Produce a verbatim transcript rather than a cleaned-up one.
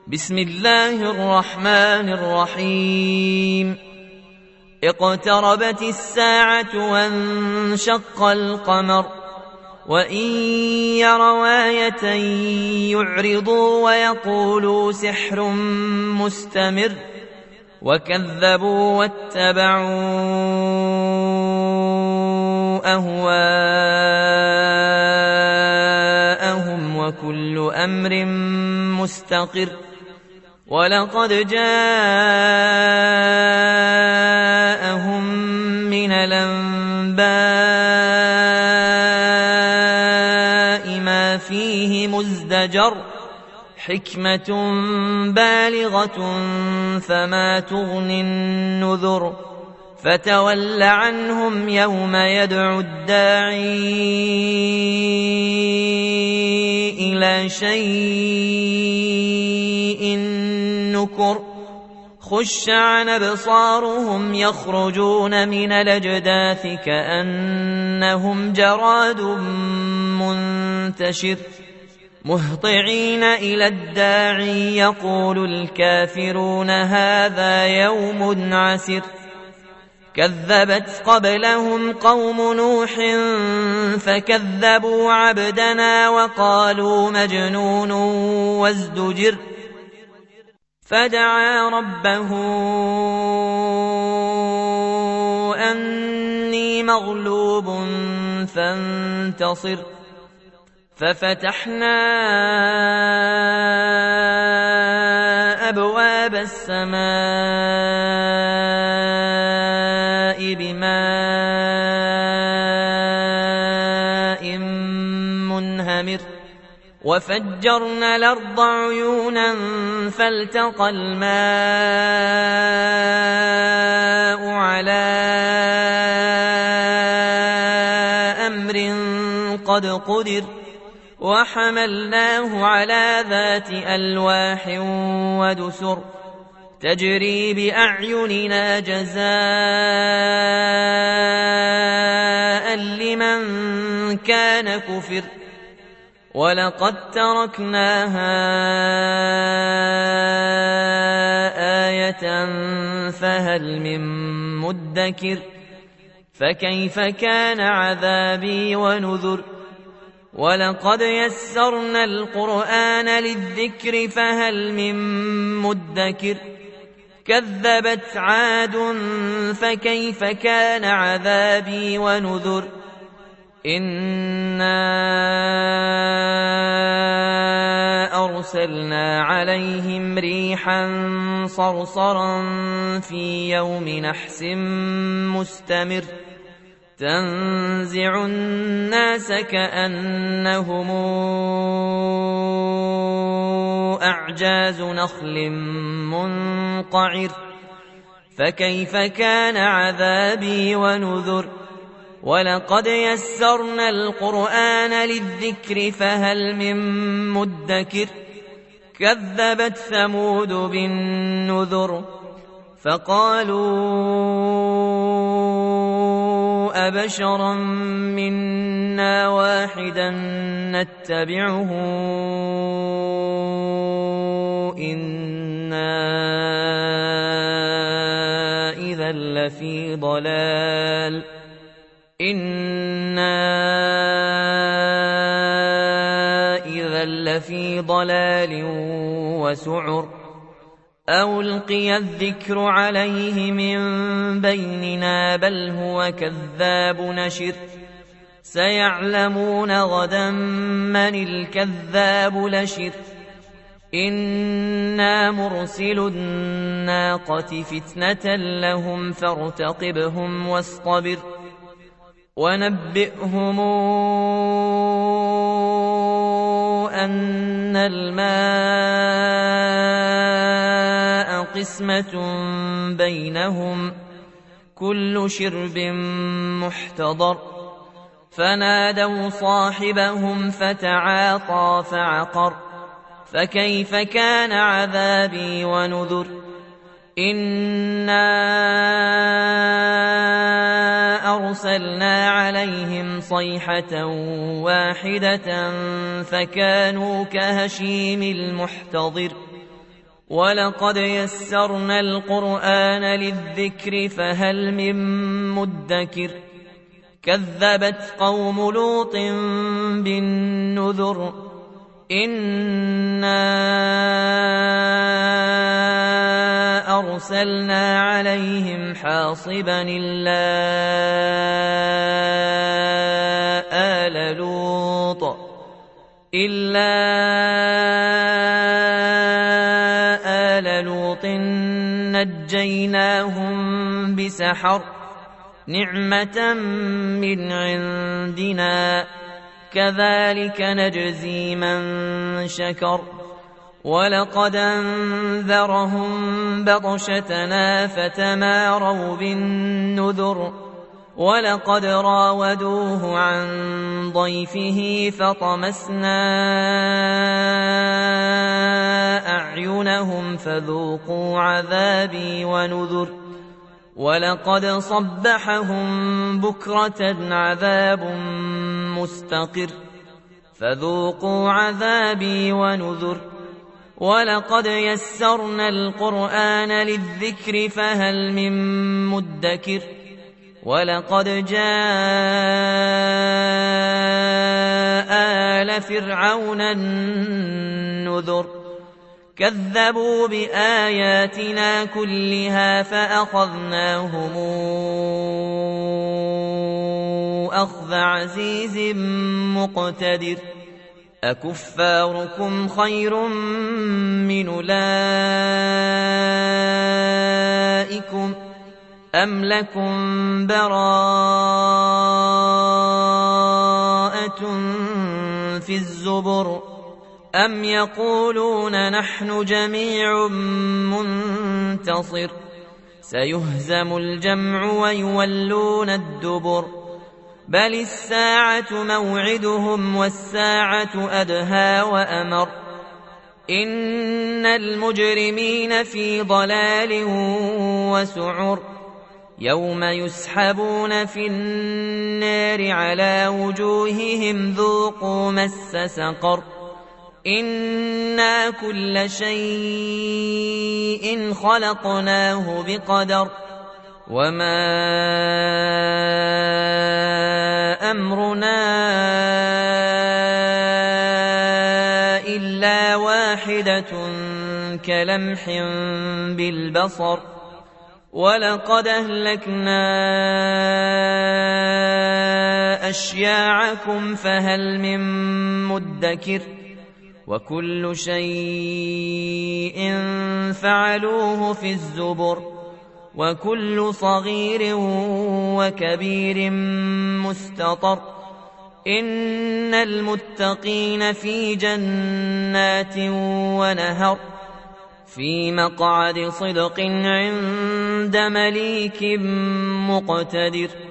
بسم الله الرحمن الرحيم. اقتربت الساعة وانشق القمر وإن يروا آية يعرضوا ويقولوا سحر مستمر وكذبوا واتبعوا أهواءهم وكل أمر مستقر. ولقد جاءهم من الأنباء ما فيه مزدجر حكمة بالغة فما تغني النذر. فتول عنهم يوم يدعو الداعي إلى شيء نكر. خش عن أبصارهم يخرجون من الأجداث كأنهم جراد منتشر مهطعين إلى الداعي يقول الكافرون هذا يوم عسر. كذبت قبلهم قوم نوح فكذبوا عبدنا وقالوا مجنون وازدجر. فدعا ربه أني مغلوب فانتصر. ففتحنا أبواب السماء بماء منهمر وفجرنا الأرض عيونا فالتقى الماء على أمر قد قدر وحملناه على ذات ألواح ودسر تجري بأعيننا جزاء لمن كان كفر. ولقد تركناها آية فهل من مدكر. فكيف كان عذابي ونذر. ولقد يسرنا القرآن للذكر فهل من مدكر. كذبت عاد فكيف كان عذابي ونذر. إنا أرسلنا عليهم ريحا صرصرا في يوم نحس مستمر تنزع الناس كأنهم أعجاز نخل منقعر. فكيف كان عذابي ونذر. ولقد يسرنا القرآن للذكر فهل من مدكر. كذبت ثمود بالنذر فقالوا أبشرا منا واحدا نتبعه إنا إذا لفي ضلال إنا إذا لفي ضلال وسعر. أو ألقي الذكر عليه من بيننا بل هو كذاب نشر. سيعلمون غدا من الكذاب لشر. إنا مرسل الناقة فتنة لهم فارتقبهم واصطبر. ونبئهم أن الماء قسمة بينهم كل شرب محتضر. فنادوا صاحبهم فتعاطى فعقر. فكيف كان عذابي ونذر. إنا أرسلنا عليهم صيحة واحدة فكانوا كهشيم المحتضر ولقد يسرنا القرآن للذكر فهل من مدكر كذبت قوم لوط بالنذر إنا أرسلنا عليهم حاصبا إلا آل لوط إلا آل لوط نجيناهم بسحر نعمة من عندنا كذلك نجزي من شكر ولقد أنذرهم بطشتنا فتماروا بالنذر ولقد راودوه عن ضيفه فطمسنا أعينهم فذوقوا عذابي ونذر ولقد صبحهم بكرة عذاب مستقر فذوقوا عذابي ونذر ولقد يسرنا القرآن للذكر فهل من مدكر ولقد جاء آل فرعون النذر كذبوا بآياتنا كلها فأخذناهم أخذ عزيز مقتدر أكفاركم خير من أولئكم أم لكم براءة في الزبر أم يقولون نحن جميع منتصر سيهزم الجمع ويولون الدبر بل الساعة موعدهم والساعة أدهى وأمر إن المجرمين في ضلال وسعر يوم يسحبون في النار على وجوههم ذوقوا مس سقر إنا كل شيء خلقناه بقدر وما أمرنا إلا واحدة كلمح بالبصر ولقد أهلكنا أشياعكم فهل من مدكر وكل شيء فعلوه في الزبر وكل صغير وكبير مستطر إن المتقين في جنات ونهر في مقعد صدق عند مليك مقتدر